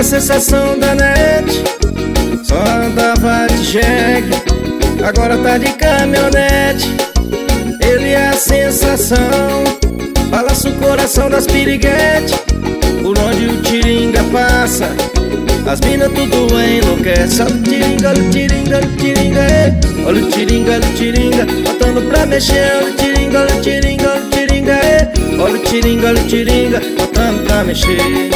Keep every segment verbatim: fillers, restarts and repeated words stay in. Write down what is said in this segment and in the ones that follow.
sensação da net. Só andava de jegue, agora tá de caminhonete. Ele é a sensação, balança o coração das piriguete. Por onde o Tiringa passa, as mina tudo enlouquece. Olha o Tiringa, olha o Tiringa, olha o Tiringa, é. Olha o Tiringa, olha o Tiringa, botando pra mexer. Olha o Tiringa, olha o Tiringa, olha o Tiringa, é. Olha o Tiringa, olha o Tiringa, botando pra mexer.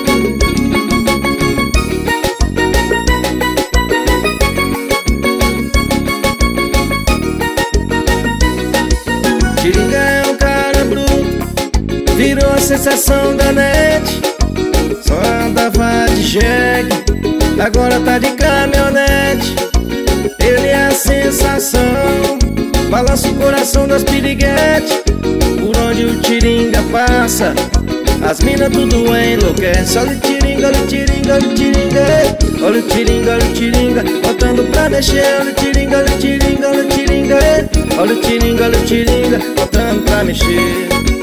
Tiringa é um cara bruto, virou a sensação da net. Só andava de jegue, agora tá de caminhonete. Ele é a sensação, balança o coração das piriguete. Por onde o Tiringa passa, as mina tudo enlouquece. Olha o Tiringa, olha o Tiringa, olha o Tiringa, é. Olha o Tiringa, olha o Tiringa, botando pra mexer. Olha o Tiringa, olha o Tiringa, olha o Tiringa, é. Olha o Tiringa, olha o Tiringa, botando pra mexer.